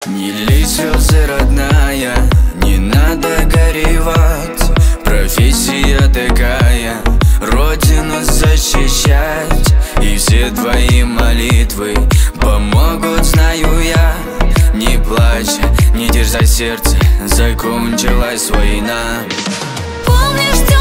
Не лей слезы, родная, не надо горевать. Профессия такая, Родину защищать. И все твои молитвы помогут, знаю я. Не плачь, не терзай сердце, закончилась война. Помнишь,